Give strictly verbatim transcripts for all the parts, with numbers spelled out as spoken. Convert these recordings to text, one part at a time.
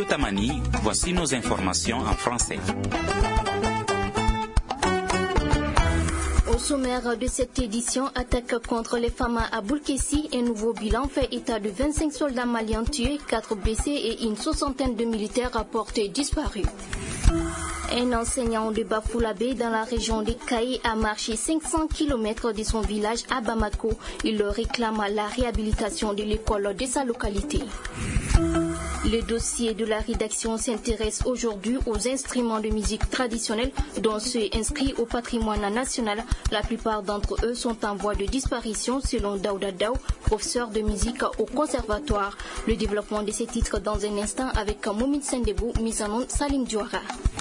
Studio Tamani, voici nos informations en français. Au sommaire de cette édition, attaque contre les femmes à Boulkessi, un nouveau bilan fait état de vingt-cinq soldats maliens tués, quatre blessés et une soixantaine de militaires rapportés disparus. Un enseignant de Bafoulabé dans la région de Kaï a marché cinq cents kilomètres de son village à Bamako. Il réclame la réhabilitation de l'école de sa localité. Le dossier de la rédaction s'intéresse aujourd'hui aux instruments de musique traditionnels dont ceux inscrits au patrimoine national. La plupart d'entre eux sont en voie de disparition selon Daouda Daou, professeur de musique au conservatoire. Le développement de ces titres dans un instant avec Moumid Sendebou, mise en onde Salim Diouara.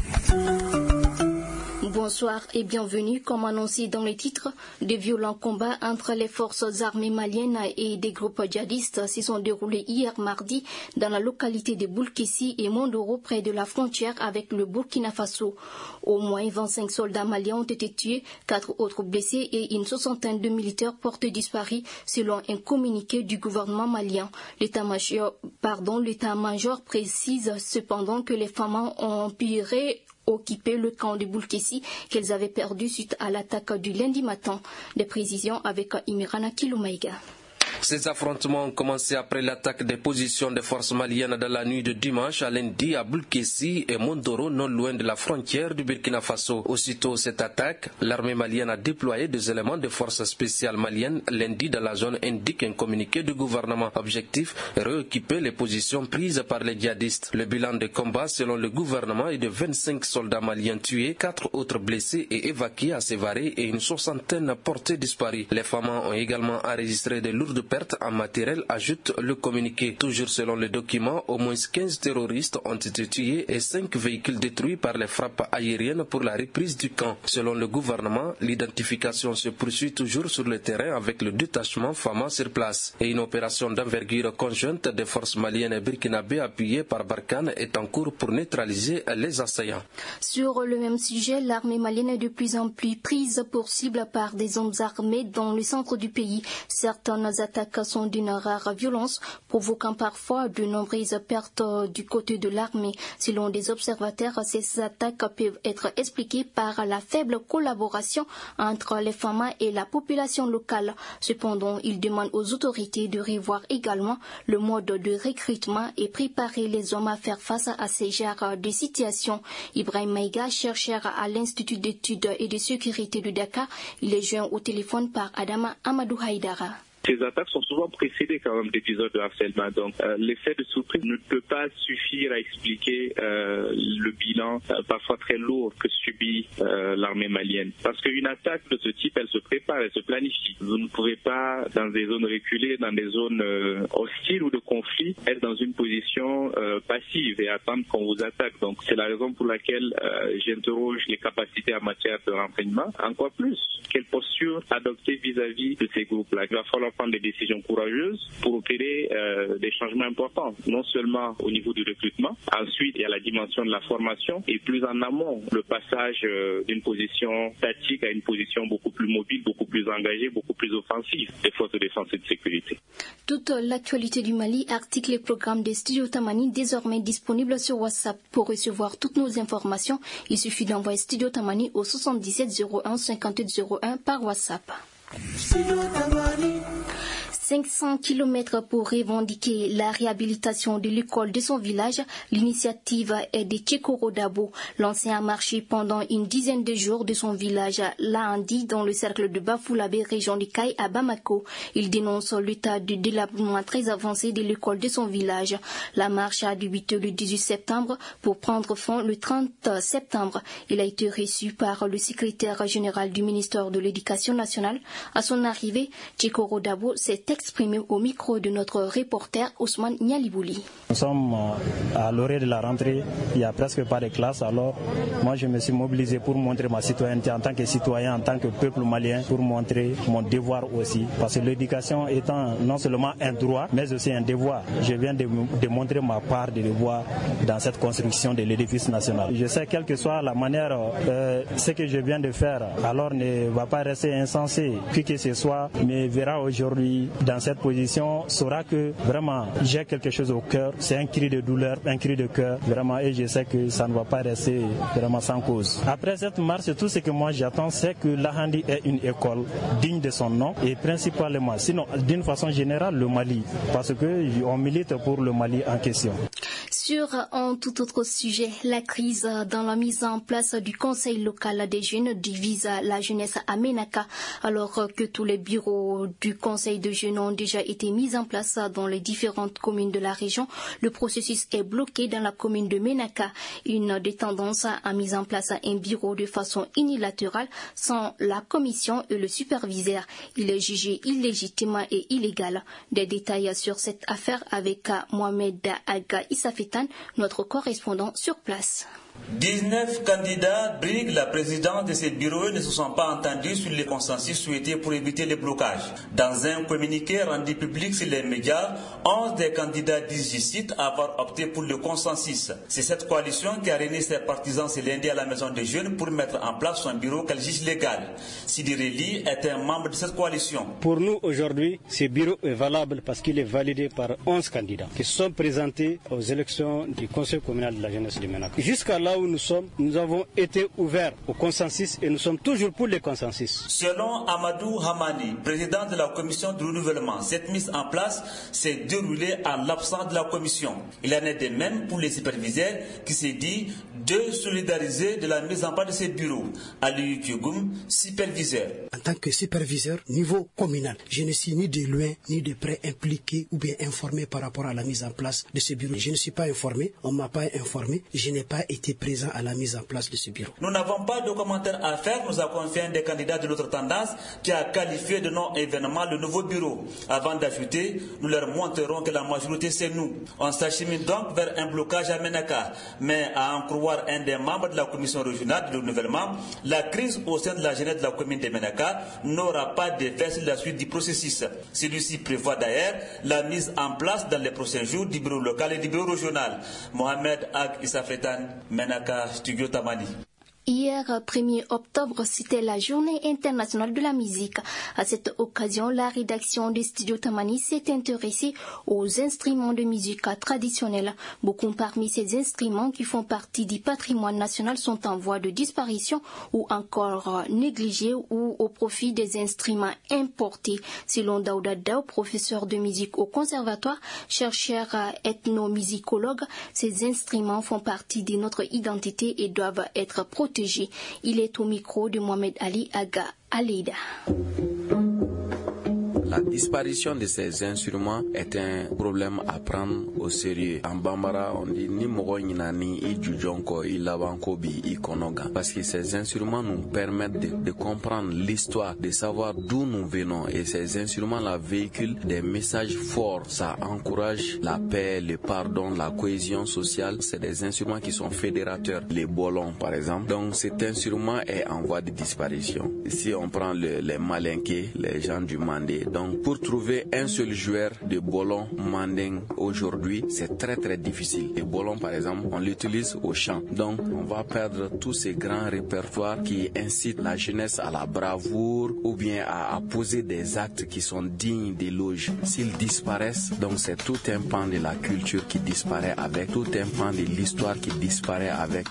Bonsoir et bienvenue. Comme annoncé dans les titres, de violents combats entre les forces armées maliennes et des groupes djihadistes se sont déroulés hier mardi dans la localité de Boulkessi et Mondoro près de la frontière avec le Burkina Faso. Au moins vingt-cinq soldats maliens ont été tués, quatre autres blessés et une soixantaine de militaires portés disparus selon un communiqué du gouvernement malien. L'état-major, pardon, l'état-major précise cependant que les femmes ont pu occuper le camp de Boulkessi qu'elles avaient perdu suite à l'attaque du lundi matin. Des précisions avec Imirana Kiloumaïga. Ces affrontements ont commencé après l'attaque des positions des forces maliennes dans la nuit de dimanche à lundi à Boulkessi et Mondoro, non loin de la frontière du Burkina Faso. Aussitôt cette attaque, l'armée malienne a déployé des éléments de forces spéciales maliennes lundi dans la zone, indique un communiqué du gouvernement. Objectif, réoccuper les positions prises par les djihadistes. Le bilan des combats selon le gouvernement est de vingt-cinq soldats maliens tués, quatre autres blessés et évacués à Sévaré et une soixantaine portés disparus. Les femmes ont également enregistré de lourdes pertes en matériel, ajoute le communiqué. Toujours selon le document, au moins quinze terroristes ont été tués et cinq véhicules détruits par les frappes aériennes pour la reprise du camp. Selon le gouvernement, l'identification se poursuit toujours sur le terrain avec le détachement Fama sur place. Et une opération d'envergure conjointe des forces maliennes et burkinabées appuyée par Barkhane est en cours pour neutraliser les assaillants. Sur le même sujet, l'armée malienne est de plus en plus prise pour cible par des hommes armés dans le centre du pays. Certaines attaques sont d'une rare violence, provoquant parfois de nombreuses pertes du côté de l'armée. Selon des observateurs, ces attaques peuvent être expliquées par la faible collaboration entre les femmes et la population locale. Cependant, ils demandent aux autorités de revoir également le mode de recrutement et préparer les hommes à faire face à ces genres de situations. Ibrahim Maïga, chercheur à l'Institut d'études et de sécurité de Dakar, il est joint au téléphone par Adama Amadou Haïdara. Ces attaques sont souvent précédées quand même d'épisodes de harcèlement. Donc euh, l'effet de surprise ne peut pas suffire à expliquer euh, le bilan euh, parfois très lourd que subit euh, l'armée malienne. Parce qu'une attaque de ce type, elle se prépare, elle se planifie. Vous ne pouvez pas, dans des zones reculées, dans des zones euh, hostiles ou de conflit, être dans une position euh, passive et attendre qu'on vous attaque. Donc c'est la raison pour laquelle euh, j'interroge les capacités en matière de renseignement. Encore plus, quelle posture adopter vis-à-vis de ces groupes-là. Il va falloir prendre des décisions courageuses pour opérer euh, des changements importants, non seulement au niveau du recrutement, ensuite il y a la dimension de la formation et plus en amont, le passage euh, d'une position statique à une position beaucoup plus mobile, beaucoup plus engagée, beaucoup plus offensive des forces de défense et de sécurité. Toute l'actualité du Mali, articles et programmes des Studios Tamani désormais disponibles sur WhatsApp. Pour recevoir toutes nos informations, il suffit d'envoyer Studio Tamani au soixante-dix-sept zéro un cinquante-huit zéro un par WhatsApp. cinq cents kilomètres pour revendiquer la réhabilitation de l'école de son village. L'initiative est de Tchekoro Dabo. L'ancien a marché pendant une dizaine de jours de son village lundi dans le cercle de Bafoulabé, région de Kaï à Bamako. Il dénonce l'état de délabrement très avancé de l'école de son village. La marche a débuté le dix-huit septembre pour prendre fin le trente septembre. Il a été reçu par le secrétaire général du ministère de l'Éducation nationale. À son arrivée, Tchekoro Dabo s'est exprimé au micro de notre reporter Ousmane Nialibouli. Nous sommes à l'orée de la rentrée, il n'y a presque pas de classe, alors moi je me suis mobilisé pour montrer ma citoyenneté en tant que citoyen, en tant que peuple malien, pour montrer mon devoir aussi. Parce que l'éducation étant non seulement un droit, mais aussi un devoir. Je viens de, de montrer ma part de devoir dans cette construction de l'édifice national. Je sais quelle que soit la manière, euh, ce que je viens de faire, alors ne va pas rester insensé. Qui que ce soit me verra aujourd'hui dans cette position saura que vraiment j'ai quelque chose au cœur. C'est un cri de douleur, un cri de cœur, vraiment, et je sais que ça ne va pas rester vraiment sans cause. Après cette marche, tout ce que moi j'attends, c'est que l'Ahandi ait une école digne de son nom et principalement, sinon d'une façon générale, le Mali, parce qu'on milite pour le Mali en question. Sur un tout autre sujet, la crise dans la mise en place du Conseil local des jeunes divise la jeunesse à Ménaka, alors que tous les bureaux du Conseil de jeunes ont déjà été mis en place dans les différentes communes de la région. Le processus est bloqué dans la commune de Ménaka. Une des tendances a mis en place un bureau de façon unilatérale sans la commission et le superviseur. Il est jugé illégitime et illégal. Des détails sur cette affaire avec Mohamed Aga Issafetan, notre correspondant sur place. dix-neuf candidats briguent la présidence de ces bureaux et ne se sont pas entendus sur les consensus souhaités pour éviter les blocages. Dans un communiqué rendu public sur les médias, onze des candidats disent, je cite, avoir opté pour le consensus. C'est cette coalition qui a réuni ses partisans ce lundi à la Maison des Jeunes pour mettre en place son bureau qu'elle juge légal. Sidi Reli est un membre de cette coalition. Pour nous, aujourd'hui, ce bureau est valable parce qu'il est validé par onze candidats qui se sont présentés aux élections du Conseil communal de la jeunesse de Ménaka. Jusqu'à là où nous sommes, nous avons été ouverts au consensus et nous sommes toujours pour le consensus. Selon Amadou Hamani, président de la commission de renouvellement, cette mise en place s'est déroulée en l'absence de la commission. Il en est de même pour les superviseurs qui s'est dit de solidariser de la mise en place de ces bureaux. Aliou Kyogoum, superviseur. En tant que superviseur niveau communal, je ne suis ni de loin ni de près impliqué ou bien informé par rapport à la mise en place de ce bureau. Je ne suis pas informé, on ne m'a pas informé, je n'ai pas été présent à la mise en place de ce bureau. Nous n'avons pas de commentaires à faire, nous avons confié un des candidats de notre tendance qui a qualifié de non-événement le nouveau bureau. Avant d'ajouter, nous leur montrerons que la majorité c'est nous. On s'achemine donc vers un blocage à Ménaka. Mais à en croire un des membres de la commission régionale de renouvellement, la crise au sein de la jeunesse de la commune de Ménaka n'aura pas d'effet sur la suite du processus. Celui-ci prévoit d'ailleurs la mise en place dans les prochains jours du bureau local et du bureau régional. Mohamed Ag Issafetan, Ménaka, Studio Tamani. Hier, premier octobre, c'était la journée internationale de la musique. À cette occasion, la rédaction des studios Tamani s'est intéressée aux instruments de musique traditionnels. Beaucoup parmi ces instruments qui font partie du patrimoine national sont en voie de disparition ou encore négligés ou au profit des instruments importés. Selon Daouda Daou, professeur de musique au conservatoire, chercheur ethnomusicologue, ces instruments font partie de notre identité et doivent être protégés. Il est au micro de Mohamed Ali Aga Aleida. La disparition de ces instruments est un problème à prendre au sérieux. En Bambara, on dit ni mogo ni i jujonko, i labanko bi i konoga. Parce que ces instruments nous permettent de, de comprendre l'histoire, de savoir d'où nous venons. Et ces instruments-là véhiculent des messages forts. Ça encourage la paix, le pardon, la cohésion sociale. C'est des instruments qui sont fédérateurs. Les bolons, par exemple. Donc cet instrument est en voie de disparition. Si on prend le, les malinqués, les gens du Mandé, donc pour trouver un seul joueur de bolon manding aujourd'hui, c'est très très difficile. Le bolon, par exemple, on l'utilise au champ. Donc, on va perdre tous ces grands répertoires qui incitent la jeunesse à la bravoure ou bien à, à poser des actes qui sont dignes d'éloge. S'ils disparaissent, donc c'est tout un pan de la culture qui disparaît avec, tout un pan de l'histoire qui disparaît avec.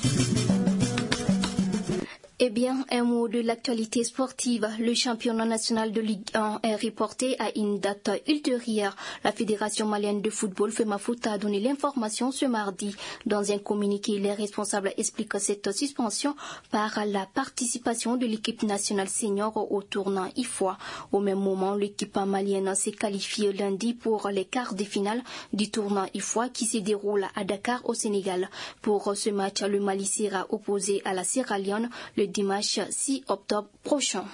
Eh bien, un mot de l'actualité sportive. Le championnat national de Ligue un est reporté à une date ultérieure. La Fédération malienne de football, FEMAFOOT, a donné l'information ce mardi. Dans un communiqué, les responsables expliquent cette suspension par la participation de l'équipe nationale senior au tournoi I F O A. Au même moment, l'équipe malienne s'est qualifiée lundi pour les quarts de finale du tournoi I F O A qui se déroule à Dakar au Sénégal. Pour ce match, le Mali sera opposé à la Sierra Leone le dimanche six octobre prochain.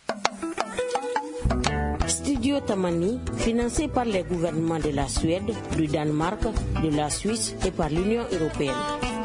Studio Tamani, financé par les gouvernements de la Suède, du Danemark, de la Suisse et par l'Union européenne.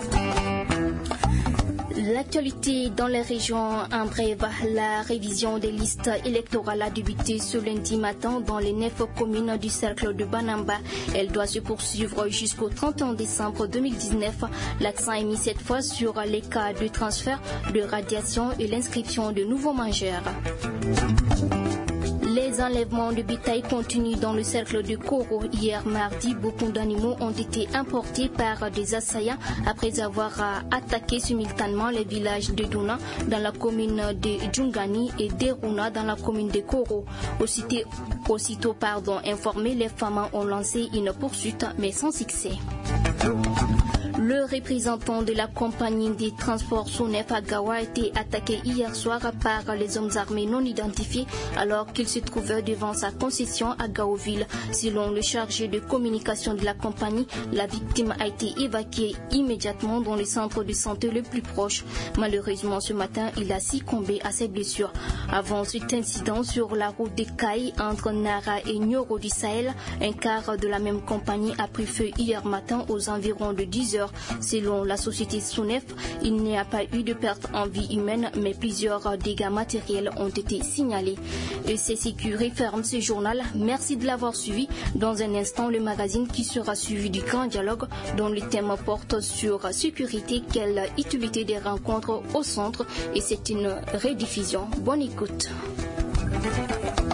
L'actualité dans les régions en bref, la révision des listes électorales a débuté ce lundi matin dans les neuf communes du cercle de Banamba. Elle doit se poursuivre jusqu'au trente et un décembre deux mille dix-neuf. L'accent est mis cette fois sur les cas de transfert, de radiation et l'inscription de nouveaux majeurs. Les enlèvements de bétail continuent dans le cercle de Koro. Hier mardi, beaucoup d'animaux ont été importés par des assaillants après avoir attaqué simultanément les villages de Douna dans la commune de Djungani et d'Eruna dans la commune de Koro. Aussitôt, aussitôt pardon, informés, les femmes ont lancé une poursuite mais sans succès. Le représentant de la compagnie des transports Sonef à Gawa a été attaqué hier soir par les hommes armés non identifiés alors qu'il se trouvait devant sa concession à Gaoville. Selon le chargé de communication de la compagnie, la victime a été évacuée immédiatement dans le centre de santé le plus proche. Malheureusement, ce matin, il a succombé à ses blessures. Avant cet incident sur la route de Kaï entre Nara et Nyoro du Sahel, un car de la même compagnie a pris feu hier matin aux environs de dix heures. Selon la société Sonef, il n'y a pas eu de perte en vie humaine, mais plusieurs dégâts matériels ont été signalés. Et c'est ce qui referme ce journal. Merci de l'avoir suivi. Dans un instant, le magazine qui sera suivi du grand dialogue dont le thème porte sur sécurité, quelle utilité des rencontres au centre, et c'est une rediffusion. Bonne écoute.